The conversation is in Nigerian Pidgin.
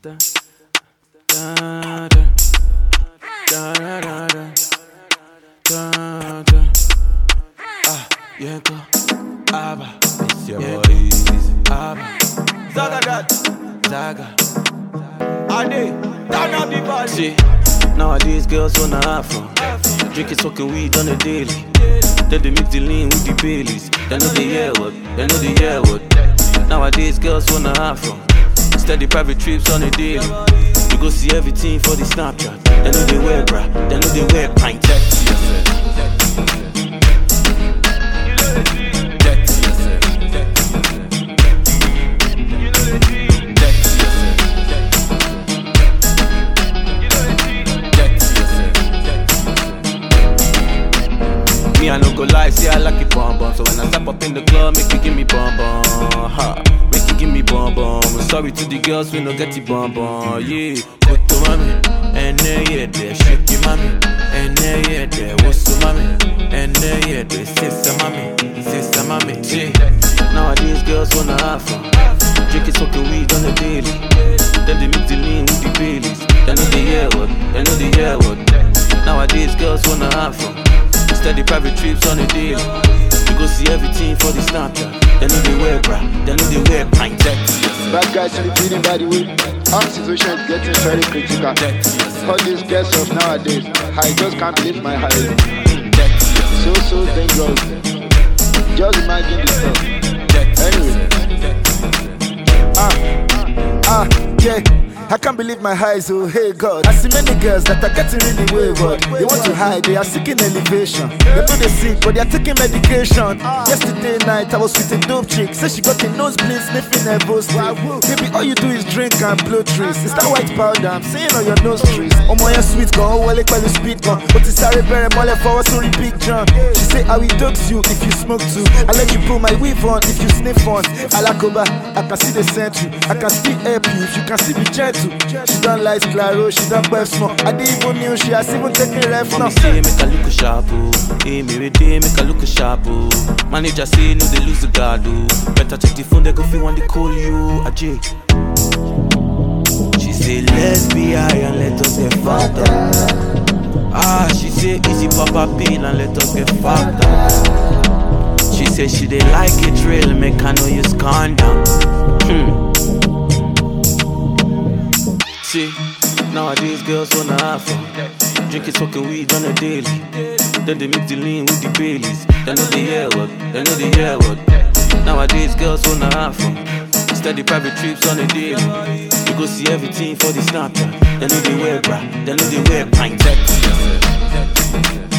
Da, da, da, da, da, da, da, da. Ah, yeah, go. Abba. It's your Yeah, boy. Abba. Zaga that. Zaga. Ade. Turn up the body. See, nowadays girls wanna have fun. Drinking, smoking weed on the daily. Then they mix the lean with the Baileys. They know the year what, they know the year what. Nowadays girls wanna have fun. Steady private trips on the daily. You go see everything for the Snapchat. They know they wear bra, they know they wear pint. Me, I no go lie, say I like it bonbon. So when I step up in the club, make you give me bonbon. Ha, make you give me bonbon. Sorry to the girls, we no get the bonbon. Yeah, go to mommy, and then yeah, there, shake your mommy, and then yeah, there, what's the mommy, and then yeah, there, sister mommy, yeah. Nowadays girls wanna have fun, drinking, smoking weed on the daily. Then they mix the lean with the Baileys. They know the year what, they know the year what. Nowadays girls wanna have fun. Steady private trips on the daily. You go see everything for the Snapchat. They know they wear bra, they know they wear pint. Bad guys celebrating by the way. Our situation is getting very critical. All these girls of nowadays, I just can't believe my eyes. So dangerous. Just imagine this stuff. Anyway. Yeah. I can't believe my eyes, oh hey God. I see many girls that are getting really wayward. They want to hide, they are seeking elevation. They know they sick, but they are taking medication. Yesterday night, I was with a dope chick. Said she got a nosebleed, sniffing her boasting. Baby, all you do is drink and blow trees. It's that white powder I'm seeing on your nose trees. Oh my sweet gun, oh wale kwale speed gun. But it's sorry, very mole for us to repeat John. She say I will dox you if you smoke too. I let you pull my weave on if you sniff on. Alakoba, I can see the scent you. I can still help you if you can see the gentle. She don't like Claro, she don't buy small. I didn't even know she has even taken ref now. Mommy say make a look sharp, hey me day make a look sharp. Manager say no they lose the guard. Better check the phone, they go feel when they call you. Ajay. She say let's be high and let us get fucked up. Ah, she say easy papa pill and let us get fucked up. She say she dey like it real, make I know you calm down. See, nowadays girls wanna have fun. Drinking, smoking weed on the daily. Then they mix the lean with the Baileys. They know the year what, they know the year what. Nowadays girls wanna have fun. Steady private trips on the daily. You go see everything for the Snapchat. They know they wear bra, they know they wear pint.